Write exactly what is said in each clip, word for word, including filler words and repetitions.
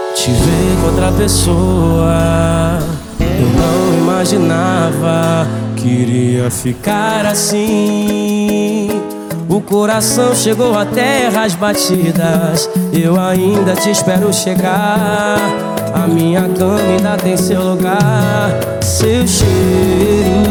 Te ver com outra pessoa, eu não imaginava que iria ficar assim. O coração chegou a terras batidas, eu ainda te espero chegar. A minha cama ainda tem seu lugar, seu cheiro,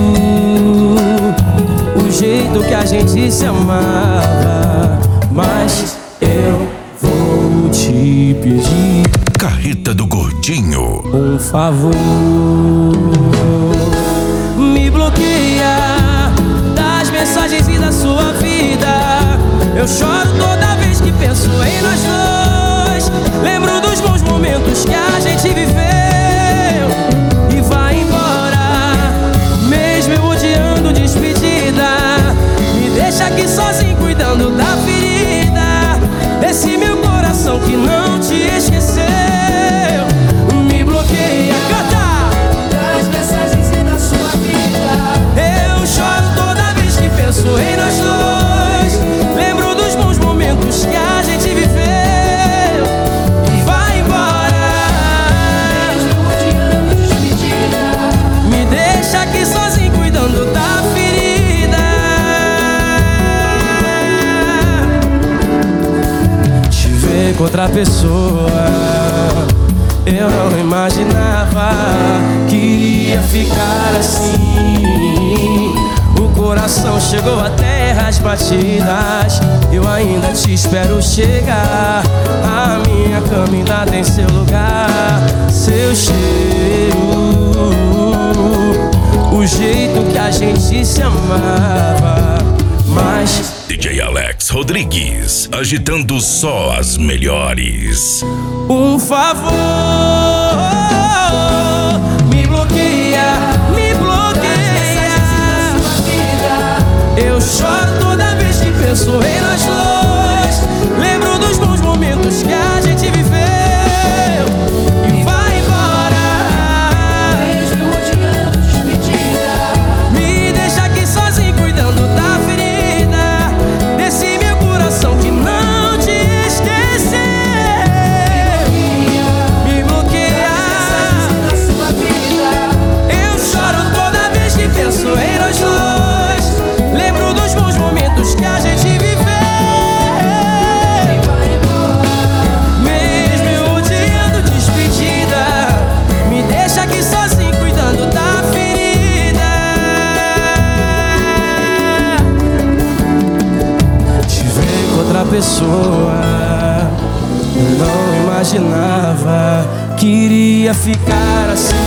o jeito que a gente se amava. Mas eu vou te pedir, Carreta do Gordinho, um favor. Me bloqueia das mensagens e da sua vida. Eu choro toda vez que penso em nós dois. Lembro dos bons momentos que a gente viveu e vai embora, mesmo eu odiando despedida. Me deixa aqui sozinho cuidando da ferida desse meu coração que não te esqueceu. Me bloqueia, canta! Das mensagens e da sua vida. Eu choro toda vez que penso em nós dois. Lembro dos bons momentos que a gente viveu e vai embora, Mesmo odiando despedida. me deixa aqui sozinho cuidando da ferida. Te ver com outra pessoa, eu não imaginava que iria ficar assim. O coração chegou a terras batidas, eu ainda te espero chegar. A minha cama ainda tem seu lugar, seu cheiro, o jeito que a gente se amava. Mas D J Alex Rodrigues, agitando só as melhores. um favor, me bloqueia, me bloqueia. Eu choro toda vez que penso em nós dois. Lembro dos bons momentos que a gente viveu e vai embora, Mesmo odiando despedida. me deixa aqui sozinho cuidando da ferida desse meu coração que não te esqueceu. Me bloqueia, Da sua vida. eu choro toda vez que penso em nós dois. Lembro dos bons momentos que a gente viveu, E vai embora. mesmo eu odiando despedida. Me deixa aqui sozinho cuidando da ferida. Te ver com outra pessoa, eu não imaginava que iria ficar assim.